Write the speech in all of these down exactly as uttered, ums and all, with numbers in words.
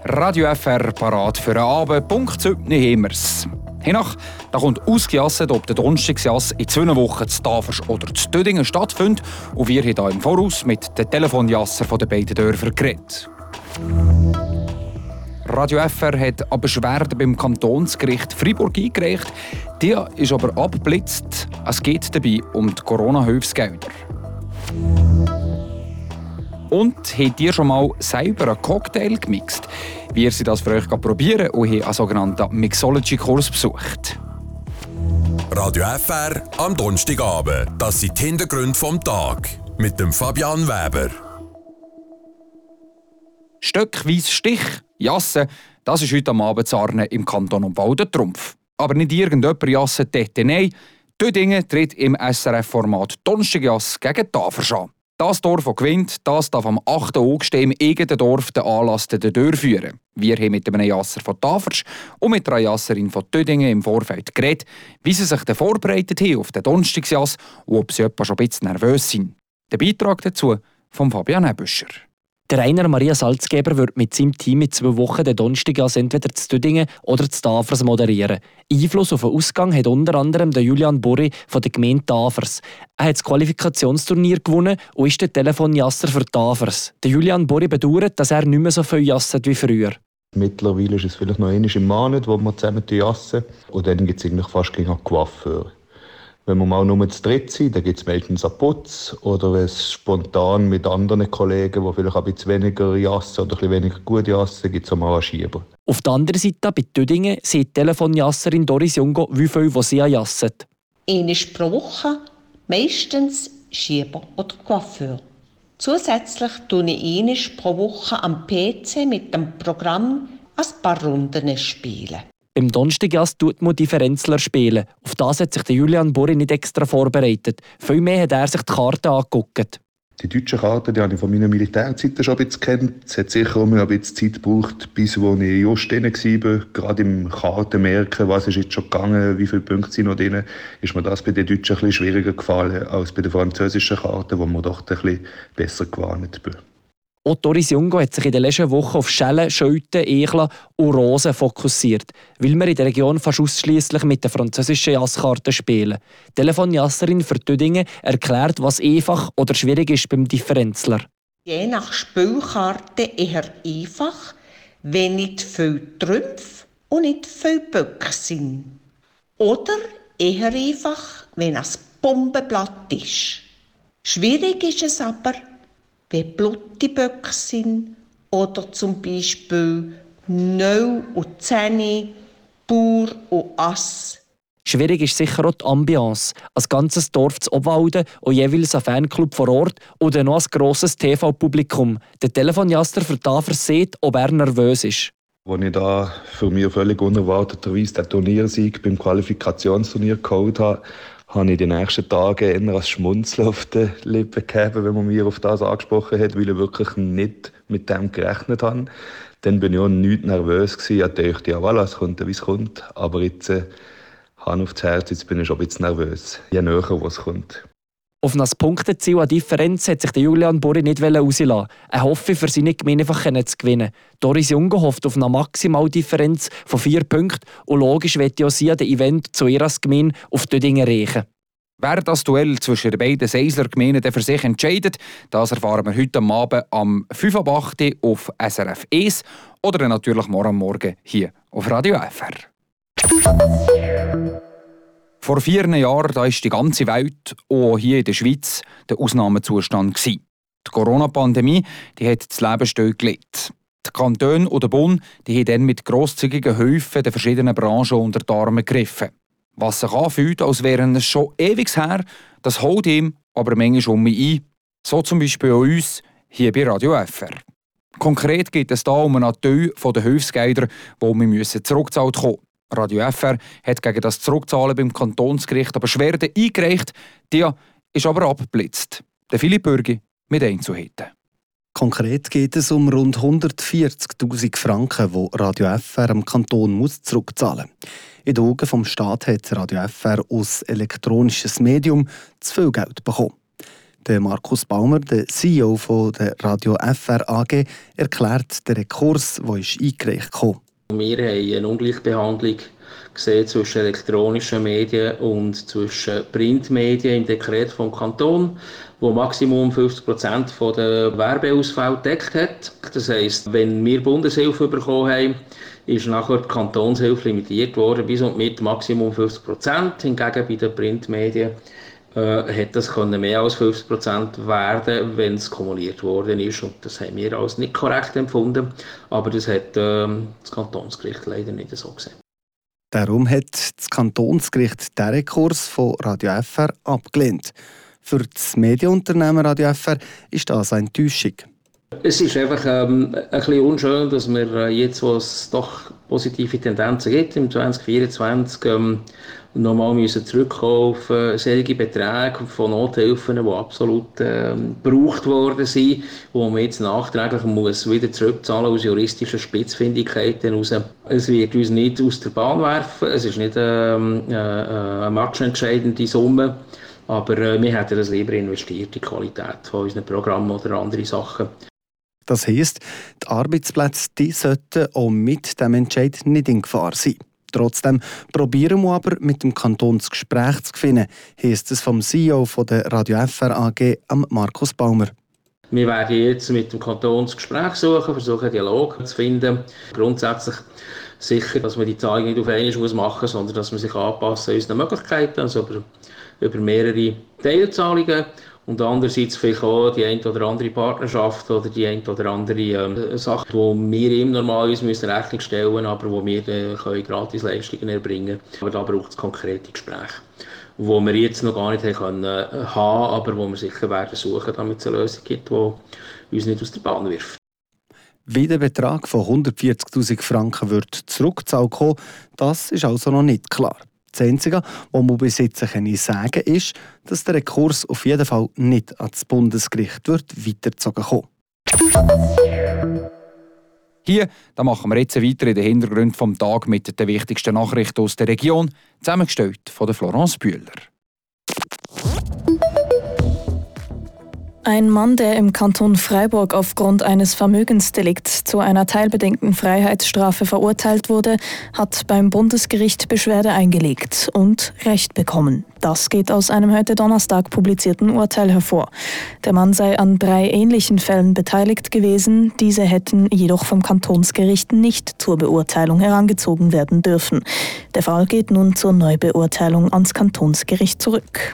Radio F R parat für einen Abend. Punkt sieben haben wir es. Hiernach da kommt ausgejasset, ob der Donnerstagsjass in zwei Wochen zu Tafers oder zu Dödingen stattfindet. Und wir haben hier im Voraus mit den Telefonjassern der beiden Dörfer geredet. Radio F R hat eine Beschwerde beim Kantonsgericht Freiburg eingereicht. Die ist aber abgeblitzt. Es geht dabei um die Corona-Hilfsgelder. Und habt ihr schon mal selber einen Cocktail gemixt? Wir sind das für euch probieren und haben einen sogenannten Mixology-Kurs besucht. Radio F R am Donnerstagabend. Das sind die Hintergründe vom Tag. Mit dem Fabian Weber. Stöckweise Stich, Jassen, das ist heute am Abend zu Arne im Kanton Obwalden Trumpf. Aber nicht irgendjemand jasset dort, nein. Dödingen tritt im S R F-Format Donnerstagjass gegen Tafers an. Das Dorf, das gewinnt, das darf am achten August im eigenen Dorf den Anlass durchführen. Wir haben mit einem Jasser von Tafers und mit einer Jasserin von Dödingen im Vorfeld geredet, wie sie sich vorbereitet haben auf den Donnerstagsjass und ob sie etwa schon ein bisschen nervös sind. Der Beitrag dazu von Fabian Ebüscher. Der Rainer Maria Salzgeber wird mit seinem Team in zwei Wochen den Donnerstagjass entweder zu Dödingen oder zu Tafers moderieren. Einfluss auf den Ausgang hat unter anderem der Julian Borri von der Gemeinde Tafers. Er hat das Qualifikationsturnier gewonnen und ist der Telefonjasser für Tafers. Der Julian Borri bedauert, dass er nicht mehr so viel jasset wie früher. Mittlerweile ist es vielleicht noch einmal im Monat, wo wir zusammen jassen. Und dann gibt es eigentlich fast keine Coiffeur. Wenn wir mal nur zu dritt sind, dann gibt es meistens einen Putz. Oder wenn es spontan mit anderen Kollegen, die vielleicht ein bisschen weniger jassen oder ein bisschen weniger gut jassen, gibt es auch mal einen Schieber. Auf der anderen Seite, bei Dödingen, sieht die Telefonjasserin Doris Jungo, wie viel sie jasset. Einmal pro Woche, meistens Schieber oder Coiffeur. Zusätzlich spiele ich einmal pro Woche am P C mit dem Programm ein paar Runden spielen. Beim Donnerstagjass tut man Differenzler spielen. Auf das hat sich der Julian Borri nicht extra vorbereitet. Vielmehr hat er sich die Karten angeguckt. Die deutschen Karten die habe ich von meiner Militärzeiten schon ein bisschen kennt. Es hat sicher auch ein bisschen Zeit gebraucht, bis wo ich just drin war. Gerade im Karten merken, was ist jetzt schon gegangen, wie viele Punkte sind noch drin, ist mir das bei den Deutschen ein bisschen schwieriger gefallen als bei den französischen Karten, wo man doch ein bisschen besser gewarnt bin. Auch Doris Jungo hat sich in den letzten Wochen auf Schellen, Scheuten, Echeln und Rosen fokussiert, weil wir in der Region fast ausschliesslich mit den französischen Jasskarten spielen. Die Telefonjasserin für Dödingen erklärt, was einfach oder schwierig ist beim Differenzler. Je nach Spielkarte eher einfach, wenn nicht viel Trümpfe und nicht viel Böcke sind. Oder eher einfach, wenn es Bombenblatt ist. Schwierig ist es aber, wenn Bluttiböcke sind oder zum Beispiel neun und zehn, Bauer und Ass. Schwierig ist sicher auch die Ambiance. Ein ganzes Dorf zu Obwalden und jeweils ein Fanclub vor Ort oder noch ein grosses T V-Publikum. Der Telefonjasser für Tafers sieht, ob er nervös ist. Als ich da für mich völlig unerwarteterweise den Turniersieg beim Qualifikationsturnier geholt habe, habe ich die nächsten Tage eher ein Schmunzeln auf den Lippen gehabt, wenn man mich auf das angesprochen hat, weil ich wirklich nicht mit dem gerechnet habe. Dann bin ich auch nicht nervös gewesen. Ich dachte, ja, voilà, es kommt, wie es kommt. Aber jetzt, äh, Hand aufs Herz, jetzt bin ich schon ein bisschen nervös, je näher es kommt. Auf ein Punkteziel an Differenz hat sich der Julian Borri nicht rauslassen. Er hoffe, für seine Gemeinde einfach zu gewinnen. Doris Jungo hofft auf eine Maximaldifferenz von vier Punkten und logisch wird ja sie an dem Event zu ihrer Gemeinde auf Dödingen reichen. Wer das Duell zwischen den beiden Seisler Gemeinden für sich entscheidet, das erfahren wir heute Abend am fünf ab acht auf S R F eins oder natürlich morgen Morgen hier auf Radio F R. Vor vier Jahren war die ganze Welt, auch hier in der Schweiz, der Ausnahmezustand. Die Corona-Pandemie die hat das Leben stillgelegt. Die Kantone und der Bund die haben dann mit grosszügigen Hilfen der verschiedenen Branchen unter die Arme gegriffen. Was sich anfühlt, als wären es schon ewig her, das holt ihm aber manchmal um mich ein. So zum Beispiel auch uns hier bei Radio F R. Konkret geht es hier um einen Teil der Hilfsgelder, die wir zurückgezahlt bekommen. Radio F R hat gegen das Zurückzahlen beim Kantonsgericht eine Beschwerde eingereicht, die ist aber abgeblitzt. Der Philipp Bürgi mit Einzelheiten. Konkret geht es um rund hundertvierzigtausend Franken, die Radio F R am Kanton muss zurückzahlen muss. In den Augen des Staates hat Radio F R als elektronisches Medium zu viel Geld bekommen. Der Markus Baumer, der C E O von der Radio F R A G, erklärt den Rekurs, der eingereicht wurde. Wir haben eine Ungleichbehandlung gesehen zwischen elektronischen Medien und zwischen Printmedien im Dekret vom Kanton, wo Maximum fünfzig Prozent der Werbeausfälle gedeckt hat. Das heisst, wenn wir Bundeshilfe bekommen haben, ist nachher die Kantonshilfe limitiert worden bis und mit Maximum fünfzig Prozent. Hingegen bei den Printmedien äh, hat das können mehr als fünfzig Prozent werden, wenn es kumuliert worden ist. Und das haben wir als nicht korrekt empfunden. Aber das hat äh, das Kantonsgericht leider nicht so gesehen. Darum hat das Kantonsgericht den Rekurs von Radio F R abgelehnt. Für das Medienunternehmen Radio F R ist das eine Enttäuschung. Es ist einfach ähm, ein bisschen unschön, dass wir äh, jetzt, wo es doch positive Tendenzen gibt, im zwanzig vierundzwanzig ähm, nochmal müssen zurückkommen auf äh, solche Beträge von Nothilfen, die absolut äh, gebraucht worden sind, wo man jetzt nachträglich muss wieder zurückzahlen aus juristischen Spitzfindigkeiten heraus. Es wird uns nicht aus der Bahn werfen, es ist nicht ähm, äh, eine matchentscheidende Summe, aber äh, wir hätten das lieber investiert in die Qualität von unseren Programmen oder andere Sachen. Das heisst, die Arbeitsplätze die sollten auch mit diesem Entscheid nicht in Gefahr sein. Trotzdem probieren wir aber mit dem Kanton das Gespräch zu finden, heisst es vom C E O von der Radio F R A G, Markus Baumer. Wir werden jetzt mit dem Kanton das Gespräch suchen, versuchen, einen Dialog zu finden. Grundsätzlich sicher, dass man die Zahlung nicht auf einmal machen muss, sondern dass man sich anpassen an unseren Möglichkeiten, also über, über mehrere Teilzahlungen. Und andererseits vielleicht auch die eine oder andere Partnerschaft oder die eine oder andere ähm, Sache, die wir ihm normalerweise müssen Rechnung stellen müssen, aber wo wir äh, können Gratisleistungen erbringen können. Aber da braucht es konkrete Gespräche, die wir jetzt noch gar nicht haben können, äh, haben, aber wo wir sicher werden suchen, damit es eine Lösung gibt, die uns nicht aus der Bahn wirft. Wie der Betrag von hundertvierzigtausend Franken wird zurückgezahlt kommen, das ist also noch nicht klar. Das Einzige, was man bis jetzt sagen kann, ist, dass der Rekurs auf jeden Fall nicht ans Bundesgericht wird weitergezogen kommen. Hier da machen wir jetzt weiter in den Hintergründen vom Tag mit den wichtigsten Nachrichten aus der Region, zusammengestellt von Florence Bühler. Ein Mann, der im Kanton Freiburg aufgrund eines Vermögensdelikts zu einer teilbedingten Freiheitsstrafe verurteilt wurde, hat beim Bundesgericht Beschwerde eingelegt und Recht bekommen. Das geht aus einem heute Donnerstag publizierten Urteil hervor. Der Mann sei an drei ähnlichen Fällen beteiligt gewesen. Diese hätten jedoch vom Kantonsgericht nicht zur Beurteilung herangezogen werden dürfen. Der Fall geht nun zur Neubeurteilung ans Kantonsgericht zurück.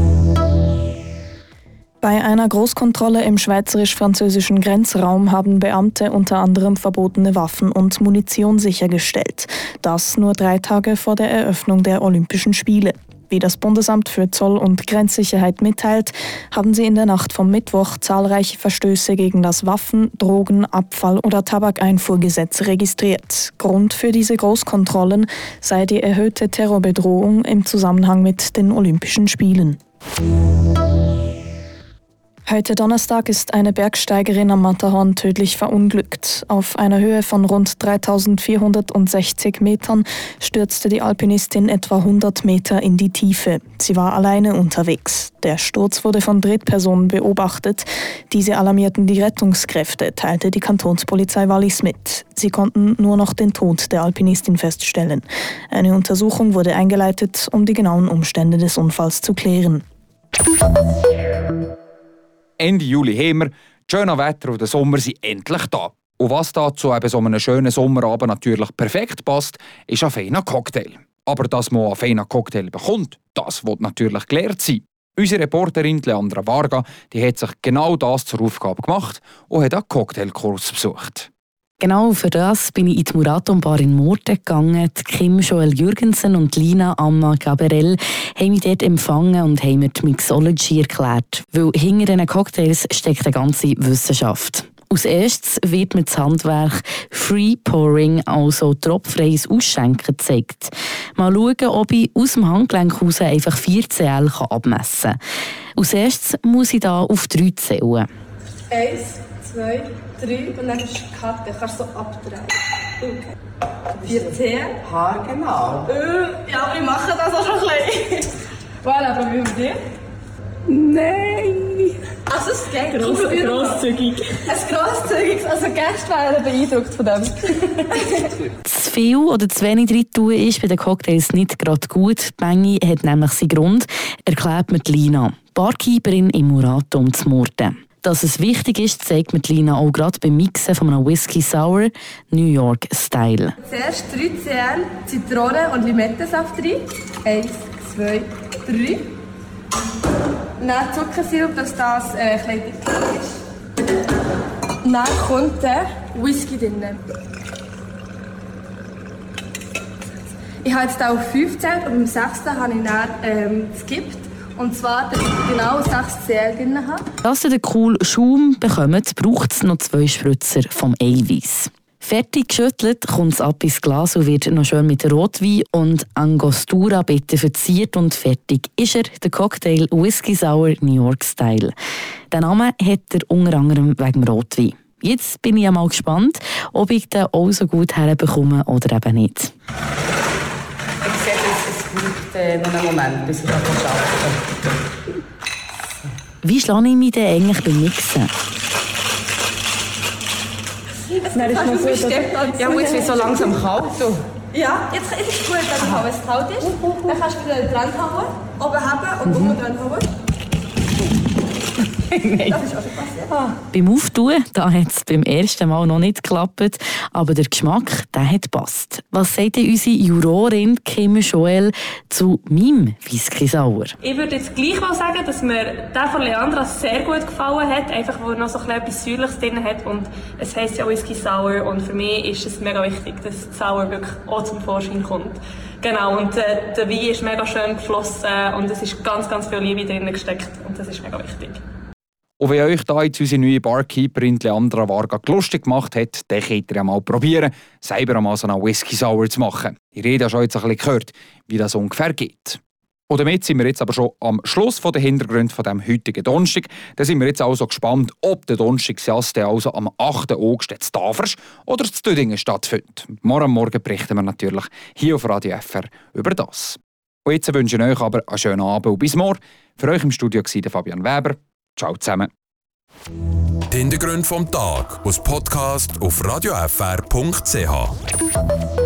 Bei einer Großkontrolle im schweizerisch-französischen Grenzraum haben Beamte unter anderem verbotene Waffen und Munition sichergestellt. Das nur drei Tage vor der Eröffnung der Olympischen Spiele. Wie das Bundesamt für Zoll- und Grenzsicherheit mitteilt, haben sie in der Nacht vom Mittwoch zahlreiche Verstöße gegen das Waffen-, Drogen-, Abfall- oder Tabakeinfuhrgesetz registriert. Grund für diese Großkontrollen sei die erhöhte Terrorbedrohung im Zusammenhang mit den Olympischen Spielen. Heute Donnerstag ist eine Bergsteigerin am Matterhorn tödlich verunglückt. Auf einer Höhe von rund dreitausendvierhundertsechzig Metern stürzte die Alpinistin etwa hundert Meter in die Tiefe. Sie war alleine unterwegs. Der Sturz wurde von Drittpersonen beobachtet. Diese alarmierten die Rettungskräfte, teilte die Kantonspolizei Wallis mit. Sie konnten nur noch den Tod der Alpinistin feststellen. Eine Untersuchung wurde eingeleitet, um die genauen Umstände des Unfalls zu klären. Ende Juli haben wir, schönes Wetter und der Sommer sind endlich da. Und was da zu eben so einem schönen Sommerabend natürlich perfekt passt, ist ein feiner Cocktail. Aber dass man einen feinen Cocktail bekommt, das wird natürlich gelehrt sein. Unsere Reporterin Leandra Varga die hat sich genau das zur Aufgabe gemacht und hat einen Cocktailkurs besucht. Genau für das bin ich in die Muraton-Bar in Murten gegangen. Die Kim Joel Jürgensen und Lina Amma Gaberell haben mich dort empfangen und haben mir die Mixology erklärt. Weil hinter diesen Cocktails steckt eine ganze Wissenschaft. Als erstes wird mir das Handwerk Free Pouring, also tropffreies Ausschenken, gezeigt. Mal schauen, ob ich aus dem Handgelenk raus einfach vier Zähl abmessen kann. Als erstes muss ich da auf drei zählen. Eins, zwei, drei und dann ist die Karte, kannst du so abdrehen. Okay. Vier Zähne. Haar, genau. Äh, ja, ich mache das auch schon ein bisschen. Voilà, probieren wir dir. Nein! Wein. Also es geht. Gross, grosszügig. Ein grosszügiges, also Gäste wären beeindruckt von dem. Zu viel oder zu wenig drin tun ist bei den Cocktails nicht gerade gut. Die Menge hat nämlich seinen Grund, erklärt mir Lina, Barkeeperin im Muratum zu Murten. Dass es wichtig ist, zeigt mir Lina auch gerade beim Mixen von einem Whisky Sour New York Style. Zuerst drei Zehen Zitrone- und Limettensaft rein. Eins, zwei, drei. Dann Zuckersirup, dass das äh, ein bisschen dicker ist. Dann kommt der Whisky drin. Ich habe jetzt hier auf fünf gezählt und beim sechsten habe ich dann ähm, geskippt. Und zwar, dass ich genau sechs Zähne drin habe. Dass ihr den coolen Schaum bekommt, braucht es noch zwei Spritzer vom Eiweiß. Fertig geschüttelt kommt es ab ins Glas und wird noch schön mit Rotwein und Angostura bitte verziert und fertig ist er, der Cocktail Whisky Sour New York Style. Den Namen hat er unter anderem wegen dem Rotwein. Jetzt bin ich einmal gespannt, ob ich den auch so gut herbekomme oder eben nicht. Ich sehe, es braucht äh, noch einen Moment, bis ich arbeite. Wie schlage ich mich denn eigentlich beim Mixen? Das ist noch so bestimmt. Ja, muss ich so langsam kalt. Ja, jetzt ist es gut, wenn es kalt ist. Dann kannst du wieder dran hauen, oben haben und Mhm. unten dran hauen. Nein. Das ist auch schon passiert. Ah. Beim Auftun hat es beim ersten Mal noch nicht geklappt, aber der Geschmack der hat gepasst. Was sagt denn unsere Jurorin Kim Joel zu meinem Whisky Sour? Ich würde jetzt gleich mal sagen, dass mir der von Leandra sehr gut gefallen hat, einfach weil er noch so ein bisschen etwas Säuerliches drin hat und es heisst ja Whisky Sour und für mich ist es mega wichtig, dass das Sour wirklich auch zum Vorschein kommt. Genau, und äh, der Wein ist mega schön geflossen und es ist ganz, ganz viel Liebe drin gesteckt und das ist mega wichtig. Und wenn euch da jetzt unsere neue Barkeeperin Leandra Varga lustig gemacht hat, dann könnt ihr ja mal probieren, selber einmal so einen Whisky Sour zu machen. Ihr habt ja schon jetzt ein bisschen gehört, wie das ungefähr geht. Und damit sind wir jetzt aber schon am Schluss von der Hintergrund von dem heutigen Donnerstag. Da sind wir jetzt also gespannt, ob der Donnerstagsjass also am achten August in Tafers oder in Düdingen stattfindet. Morgen Morgen berichten wir natürlich hier auf Radio F R über das. Und jetzt wünsche ich euch aber einen schönen Abend und bis morgen. Für euch im Studio war Fabian Weber. Ciao zusammen. Die Hintergründe vom Tag aus Podcast auf radio f r punkt c h.